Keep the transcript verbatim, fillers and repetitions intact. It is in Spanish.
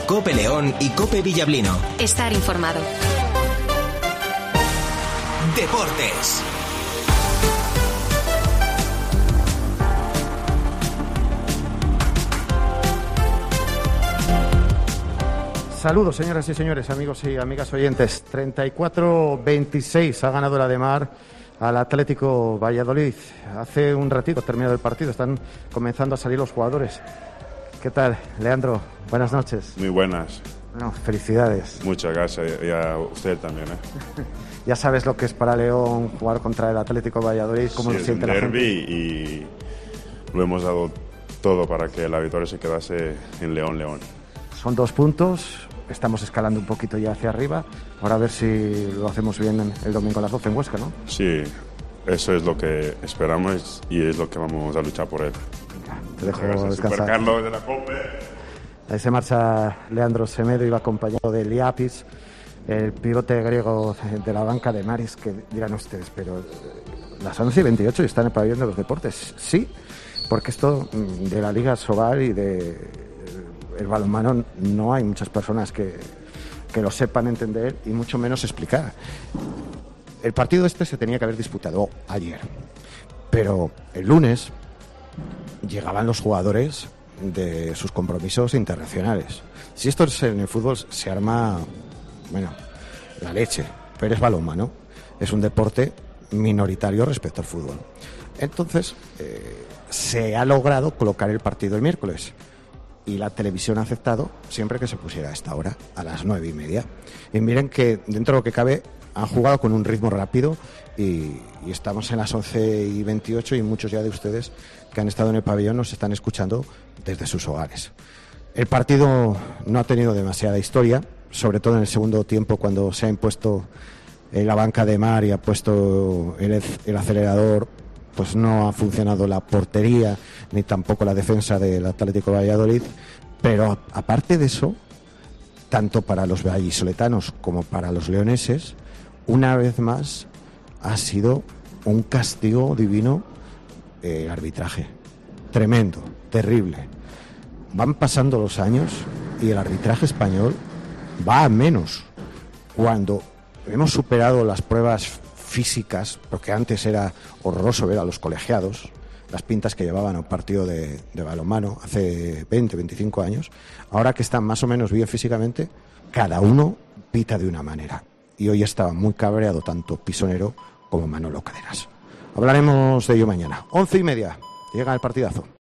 COPE León y COPE Villablino. Estar informado. Deportes. Saludos, señoras y señores, amigos y amigas oyentes. treinta y cuatro veintiséis ha ganado la de Mar al Atlético Valladolid. Hace un ratito ha terminado el partido, están comenzando a salir los jugadores. ¿Qué tal, Leandro? Buenas noches. Muy buenas. Bueno, felicidades. Muchas gracias, y a usted también. ¿eh? Ya sabes lo que es para León jugar contra el Atlético Valladolid, cómo sí, lo siente la es un gente. derbi y lo hemos dado todo para que la victoria se quedase en León, León. Son dos puntos, estamos escalando un poquito ya hacia arriba. Ahora a ver si lo hacemos bien el domingo a las doce en Huesca, ¿no? Sí, eso es lo que esperamos y es lo que vamos a luchar por él. Te dejo Gracias, descansar. Super Carlos de la COPE. Ahí se marcha Leandro Semedo, iba acompañado de Liapis, el pivote griego de la banca de Maris, que dirán ustedes, pero las once y veintiocho están en el pabellón de los deportes. Sí, porque esto de la Liga Sobal y de el balonmano no hay muchas personas que, que lo sepan entender y mucho menos explicar. El partido este se tenía que haber disputado ayer, pero el lunes llegaban los jugadores de sus compromisos internacionales. Si esto es en el fútbol se arma, bueno, la leche, pero es balonmano, es un deporte minoritario respecto al fútbol. Entonces eh, se ha logrado colocar el partido el miércoles. Y la televisión ha aceptado siempre que se pusiera a esta hora, a las nueve y media. Y miren que dentro de lo que cabe han jugado con un ritmo rápido y, y estamos en las once y veintiocho y muchos ya de ustedes que han estado en el pabellón nos están escuchando desde sus hogares. El partido no ha tenido demasiada historia, sobre todo en el segundo tiempo cuando se ha impuesto en la banca de Mar y ha puesto el, el acelerador. Pues no ha funcionado la portería ni tampoco la defensa del Atlético Valladolid, pero aparte de eso, tanto para los vallisoletanos como para los leoneses, una vez más ha sido un castigo divino eh, el arbitraje. Tremendo, terrible. Van pasando los años y el arbitraje español va a menos. Cuando hemos superado las pruebas físicas, porque antes era horroroso ver a los colegiados, las pintas que llevaban a un partido de, de balonmano hace veinte, veinticinco años, ahora que están más o menos bien físicamente, cada uno pita de una manera. Y hoy estaba muy cabreado tanto Pisonero como Manolo Cadenas. Hablaremos de ello mañana. Once y media, llega el partidazo.